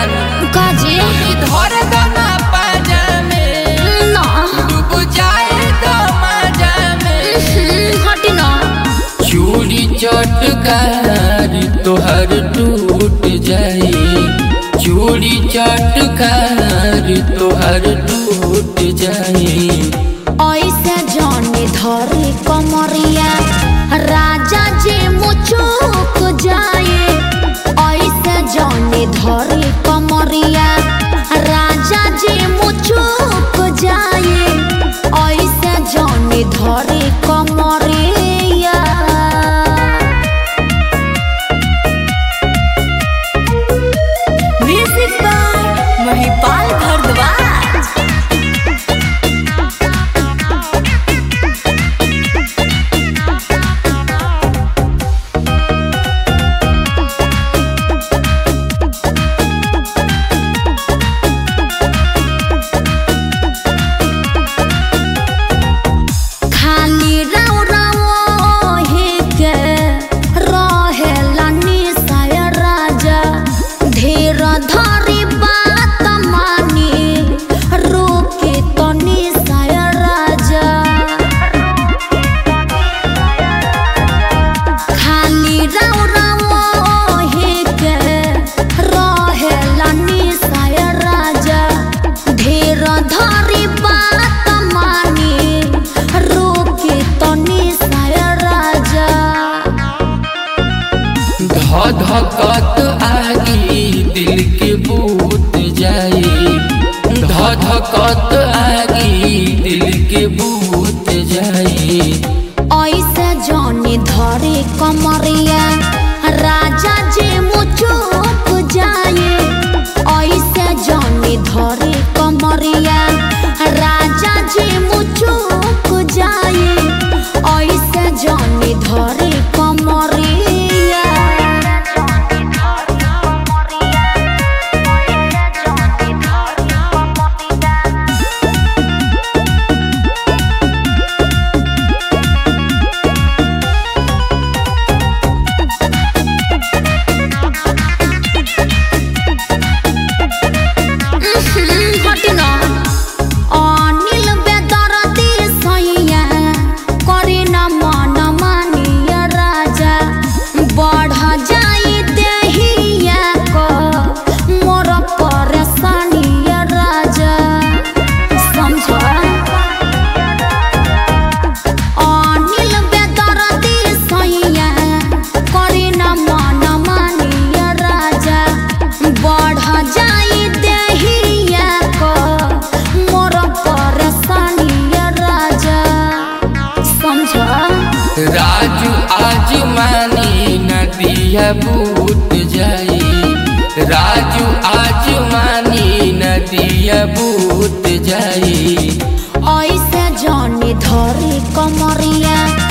जानू काजी धर दाना पाजा में ना डूब जाए तो मजा में हटी ना चूड़ी चटकार तोहर टूट जाए चूड़ी चटकार तोहर टूट जाए ऐसे जाने धरे कमरिया राजा जे मुचुक जाए ऐसे जाने धरे कमरिया राजा जे मुचुक जाए ऐसे जाने धरे कमरिया म्यूजिक बाय महिपाल भारद्वाज धधकत आगी दिल के बूत जाए धधकत आगी दिल के बूत जाए ऐसे जाने धरे कमरिया राजा जे मुचुक जाए ऐसे जाने धरे कमरिया राजा जे मुचुक जाए ऐसे जाने धरे कमरिया राजू आज मानी नदिया बूट जाए राजू आज मानी नदिया बूट जाए ऐसे जाने धरे कमरिया